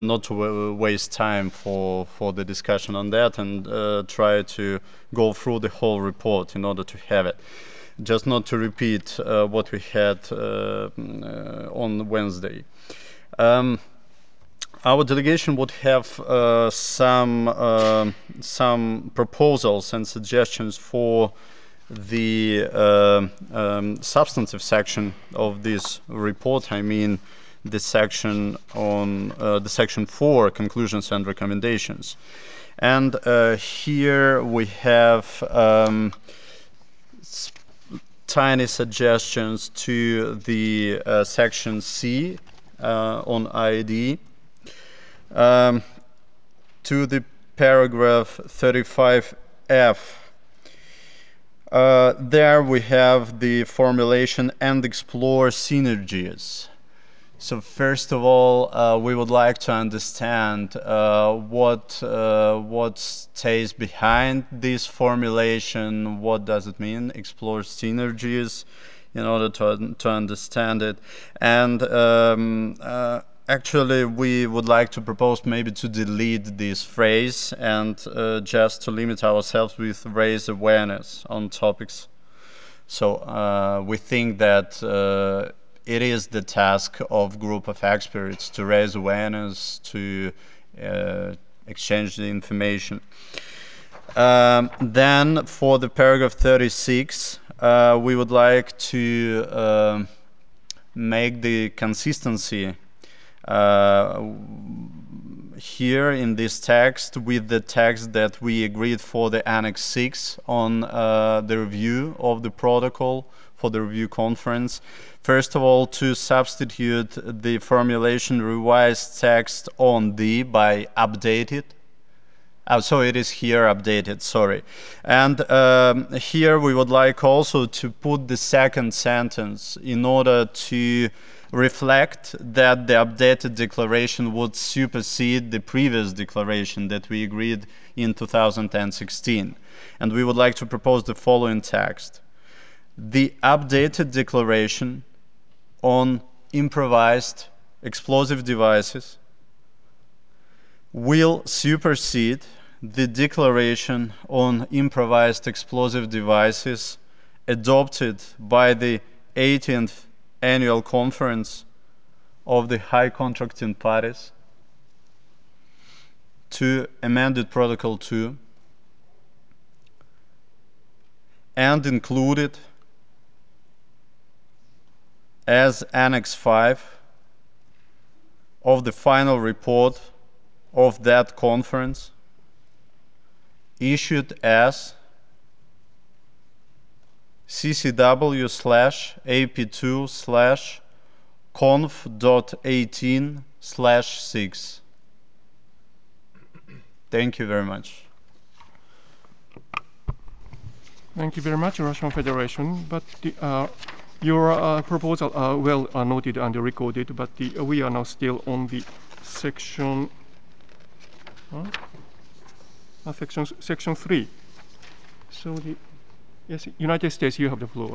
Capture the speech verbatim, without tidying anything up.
not to wa- waste time for, for the discussion on that and uh, try to go through the whole report in order to have it. Just not to repeat uh, what we had uh, mm, uh, on Wednesday. Um, our delegation would have uh, some uh, some proposals and suggestions for the uh, um, substantive section of this report. I mean, the section on uh, the section four, conclusions and recommendations. And uh, here we have um, tiny suggestions to the uh, section C uh, on I I D, um, to the paragraph thirty-five F. Uh, there we have the formulation and explore synergies. So first of all, uh, we would like to understand uh, what uh, what stays behind this formulation. What does it mean? Explore synergies, in order to to understand it. And um, uh, actually, we would like to propose maybe to delete this phrase and uh, just to limit ourselves with raise awareness on topics. So uh, we think that uh, it is the task of group of experts to raise awareness, to uh, exchange the information. Um, then for the paragraph thirty-six, uh, we would like to uh, make the consistency uh, here in this text with the text that we agreed for the Annex six on uh, the review of the protocol for the review conference. First of all, to substitute the formulation revised text on the by updated. Oh, so it is here updated, sorry. And um, here we would like also to put the second sentence in order to reflect that the updated declaration would supersede the previous declaration that we agreed in two thousand sixteen. And we would like to propose the following text. The updated declaration on improvised explosive devices will supersede the declaration on improvised explosive devices adopted by the eighteenth annual conference of the high contracting parties to amended protocol two and included as Annex five of the final report of that conference issued as C C W slash A P two slash conf dot eighteen slash six. Thank you very much. Thank you very much, Russian Federation. But the, uh, your uh, proposal are well uh, noted and recorded, but the, uh, we are now still on the section, huh? uh, section, section three. So the, yes, United States, you have the floor.